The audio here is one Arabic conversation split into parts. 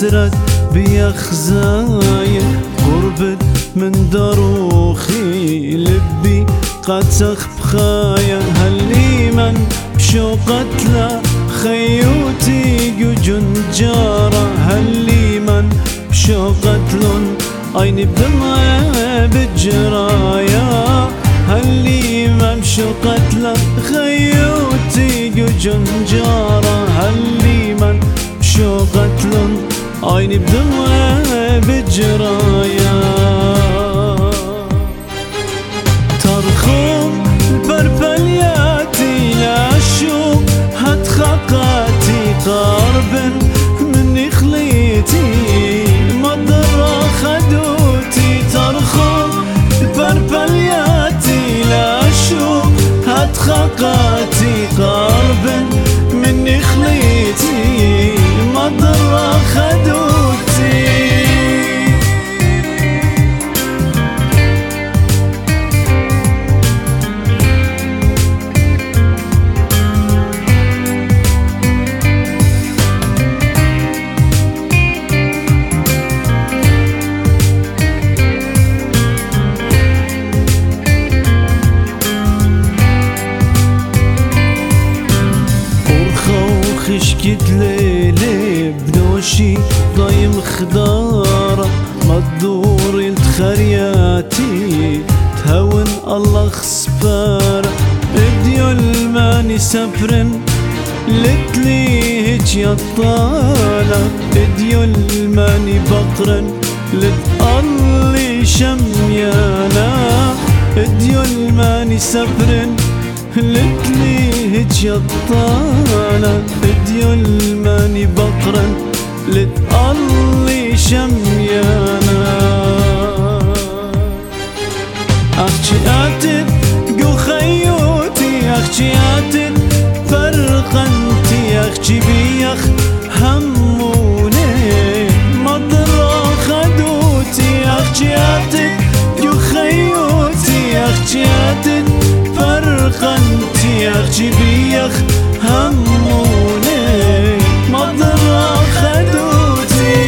هسرت بيا خزاين قربت من دروخي لبي قد سخ بخايا هاللي من بشوقت لا خيوتي جوجن جارة هاللي من بشوقت لون عيني بدمعة بجرايا هاللي من بشوقت لا خيوتي جوجن جارة هاللي من بشوقت لون عيني بدمعة بجرايا ترخم البربلياتي لاشوق هات خاقاتي قاربن مني خليتي مضرة خدوتي ترخم البربلياتي لاشوق هات خاقاتي قاربن مني خليتي مضرة خدوتي خشكت ليلي بنوشي ضايم خضارة مدور التخرياتي تهون الله خسبارة اديو الماني سفرن لتلي هيج يطالة اديو الماني بقرن لتقلي شميانا اديو الماني سفرن لتلي هيج يطالة اديو الماني بقرن لتقلي شميانا اخشي اتت قو خيوتي اخشي اتت فرقنتي اخشي بيخ هموني مضرة خدوتي اخشي اتت قو خيوتي اخشي اتت فرقنتي اخشي بيخ هموني مضرة خدوتي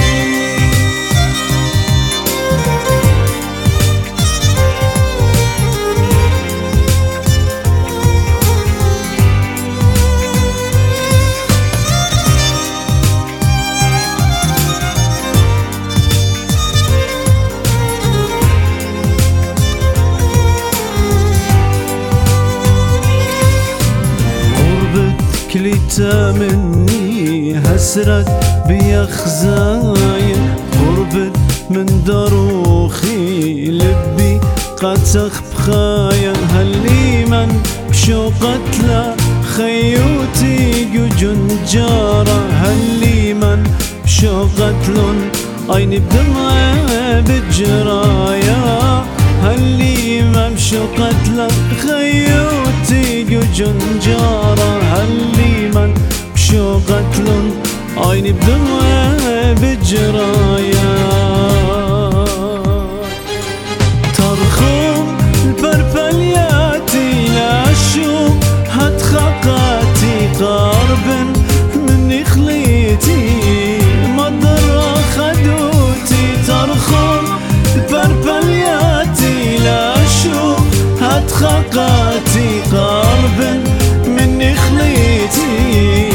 كليتا مني هسرت بيا خزاين قربت من دروخي لبي قد سخ بخايا هاللي من بشوقت لا خيوتي جوجن جارة هاللي من بشوقت لون عيني بدمعة بجرايا هاللي من بشوقت لا خيوتي جوجن جارة هاللي من بشوقت لون عيني بدمعة بجرايا ترخم البربلياتي لاشوق هات خاقاتي قاربن مني خليتي مضرة خدوتي ترخم البربلياتي لاشوق هات خاقاتي قاربن مني خليتي